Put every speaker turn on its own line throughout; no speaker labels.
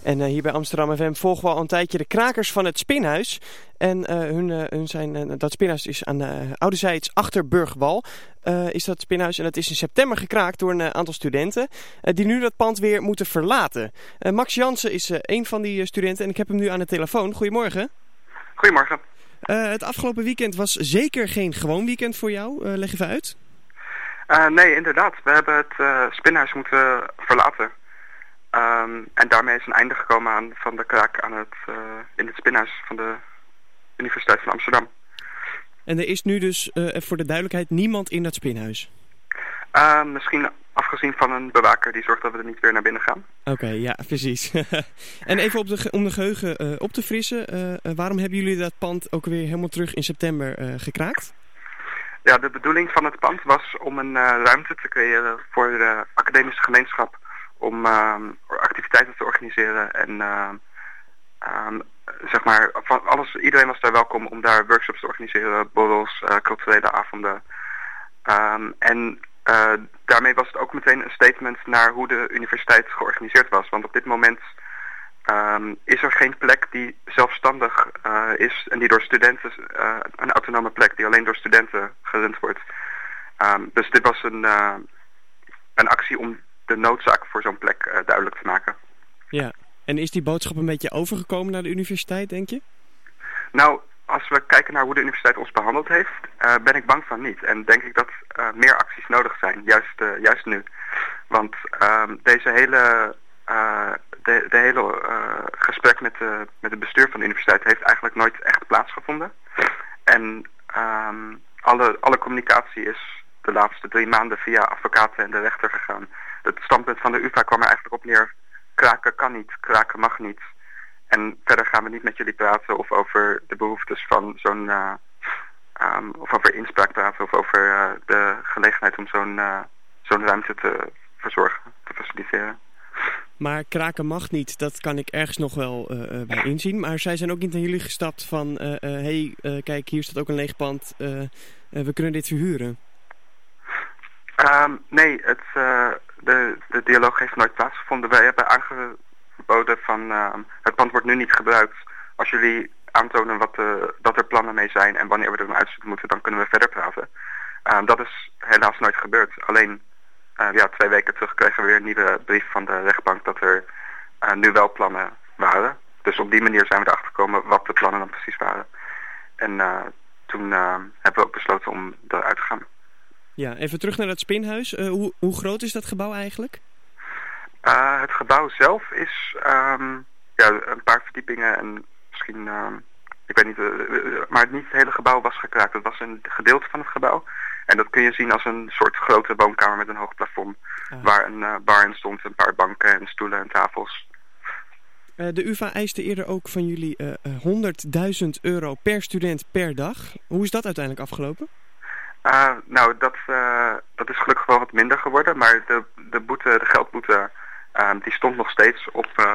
En hier bij Amsterdam FM volgen we al een tijdje de krakers van het Spinhuis. En dat Spinhuis is aan de Oudezijds achter Burgwal. Is dat Spinhuis en dat is in september gekraakt door een aantal studenten. Die nu dat pand weer moeten verlaten. Max Jansen is een van die studenten en ik heb hem nu aan de telefoon. Goedemorgen.
Goedemorgen.
Het afgelopen weekend was zeker geen gewoon weekend voor jou. Leg even uit.
Nee, inderdaad. We hebben het Spinhuis moeten verlaten. En daarmee is een einde gekomen aan van de kraak in het Spinhuis van de Universiteit van Amsterdam.
En er is nu dus, voor de duidelijkheid, niemand in dat Spinhuis?
Misschien afgezien van een bewaker die zorgt dat we er niet weer naar binnen gaan.
Oké, ja, precies. En even om de geheugen op te frissen, waarom hebben jullie dat pand ook weer helemaal terug in september gekraakt?
Ja, de bedoeling van het pand was om een ruimte te creëren voor de academische gemeenschap. Om activiteiten te organiseren en zeg maar van alles. Iedereen was daar welkom om daar workshops te organiseren, borrels, culturele avonden. En daarmee was het ook meteen een statement naar hoe de universiteit georganiseerd was. Want op dit moment is er geen plek die zelfstandig is en die door studenten, een autonome plek die alleen door studenten gerund wordt. Dus dit was een actie om de noodzaak voor zo'n plek duidelijk te maken.
Ja, en is die boodschap een beetje overgekomen naar de universiteit, denk je? Nou,
als we kijken naar hoe de universiteit ons behandeld heeft, ben ik bang van niet. En denk ik dat meer acties nodig zijn, juist nu. Want deze hele gesprek met het bestuur van de universiteit heeft eigenlijk nooit echt plaatsgevonden. En alle communicatie is de laatste 3 maanden via advocaten en de rechter gegaan. Het standpunt van de UvA kwam er eigenlijk op neer: kraken kan niet, kraken mag niet. En verder gaan we niet met jullie praten of over de behoeftes van of over inspraak praten of over de gelegenheid om zo'n ruimte te verzorgen, te faciliteren.
Maar kraken mag niet, dat kan ik ergens nog wel bij inzien. Maar zij zijn ook niet naar jullie gestapt van, kijk, hier staat ook een leeg pand, we kunnen dit verhuren.
Nee, de dialoog heeft nooit plaatsgevonden. Wij hebben aangeboden van het pand wordt nu niet gebruikt. Als jullie aantonen dat er plannen mee zijn en wanneer we er een uitzet moeten, dan kunnen we verder praten. Dat is helaas nooit gebeurd. Alleen 2 weken terug kregen we weer een nieuwe brief van de rechtbank dat er nu wel plannen waren. Dus op die manier zijn we erachter gekomen wat de plannen dan precies waren. En toen hebben we ook besloten om eruit te gaan.
Ja, even terug naar dat Spinhuis. Hoe groot is dat gebouw eigenlijk?
Het gebouw zelf is een paar verdiepingen en misschien, ik weet niet, maar niet het hele gebouw was gekraakt. Het was een gedeelte van het gebouw. En dat kun je zien als een soort grote woonkamer met een hoog plafond. Waar een bar in stond, een paar banken en stoelen en tafels.
De UvA eiste eerder ook van jullie €100.000 per student per dag. Hoe is dat uiteindelijk afgelopen?
Dat is gelukkig wel wat minder geworden, maar de geldboete, die stond nog steeds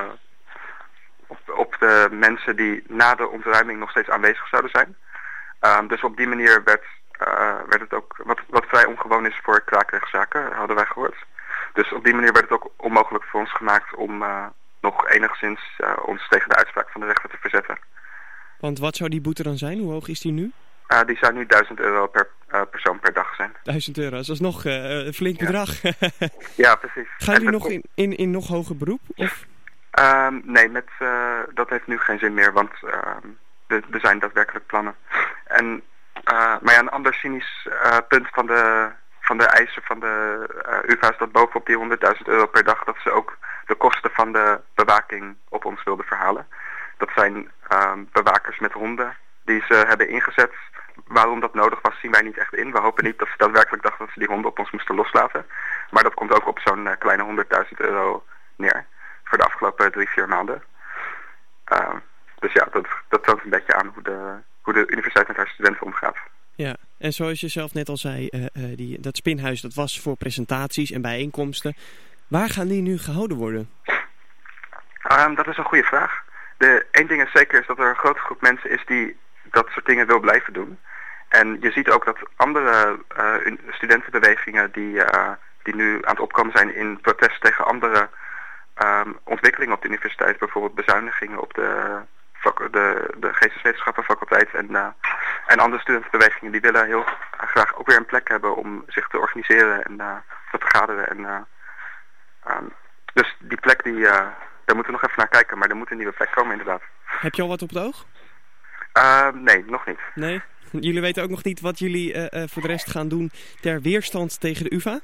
op de mensen die na de ontruiming nog steeds aanwezig zouden zijn. Dus op die manier werd het ook, wat vrij ongewoon is voor kraakrechtszaken, hadden wij gehoord. Dus op die manier werd het ook onmogelijk voor ons gemaakt om nog enigszins ons tegen de uitspraak van de rechter te verzetten.
Want wat zou die boete dan zijn? Hoe hoog is die nu?
Die zou nu €1000 per persoon per dag zijn.
€1000, dat is nog een flink bedrag.
Ja, precies.
Gaan jullie nog in nog hoger beroep? Of?
Nee, dat heeft nu geen zin meer, want er zijn daadwerkelijk plannen. En, maar ja, een ander cynisch punt van de eisen van de UvA is dat bovenop die €100.000 per dag dat ze ook de kosten van de bewaking op ons wilden verhalen. Dat zijn bewakers met honden die ze hebben ingezet. Waarom dat nodig was, zien wij niet echt in. We hopen niet dat ze daadwerkelijk dachten dat ze die honden op ons moesten loslaten. Maar dat komt ook op zo'n kleine €100.000 neer. Voor de afgelopen 3-4 maanden. Dus ja, dat toont een beetje aan hoe de universiteit met haar studenten omgaat.
Ja, en zoals je zelf net al zei, dat Spinhuis, dat was voor presentaties en bijeenkomsten. Waar gaan die nu gehouden worden?
Dat is een goede vraag. Eén ding is zeker is dat er een grote groep mensen is die dat soort dingen wil blijven doen. En je ziet ook dat andere studentenbewegingen die nu aan het opkomen zijn in protest tegen andere ontwikkelingen op de universiteit, bijvoorbeeld bezuinigingen op de geesteswetenschappenfaculteit en andere studentenbewegingen, die willen heel graag ook weer een plek hebben om zich te organiseren en te vergaderen. Dus die plek, daar moeten we nog even naar kijken, maar er moet een nieuwe plek komen inderdaad.
Heb je al wat op het oog?
Nee, nog niet.
Nee? Jullie weten ook nog niet wat jullie voor de rest gaan doen ter weerstand tegen de UvA?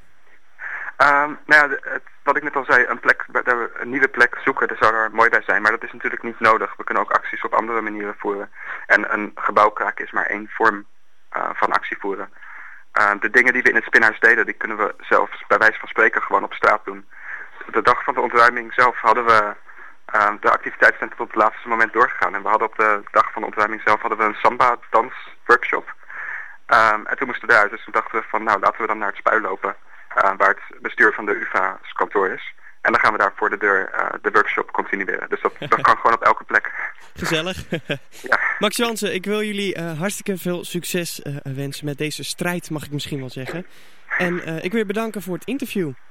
Wat ik net al zei, een nieuwe plek zoeken, daar zou er mooi bij zijn. Maar dat is natuurlijk niet nodig. We kunnen ook acties op andere manieren voeren. En een gebouw kraken is maar één vorm van actie voeren. De dingen die we in het Spinhuis deden, die kunnen we zelfs bij wijze van spreken gewoon op straat doen. De dag van de ontruiming zelf hadden we de activiteiten zijn tot op het laatste moment doorgegaan. En we hadden op de dag van de ontruiming zelf een samba-dansworkshop. En toen moesten we eruit. Dus toen dachten we van, nou, laten we dan naar het Spui lopen. Waar het bestuur van de UvA's kantoor is. En dan gaan we daar voor de deur de workshop continueren. Dus dat kan gewoon op elke plek.
Gezellig. Ja. Max Jansen, ik wil jullie hartstikke veel succes wensen met deze strijd, mag ik misschien wel zeggen. En ik wil je bedanken voor het interview.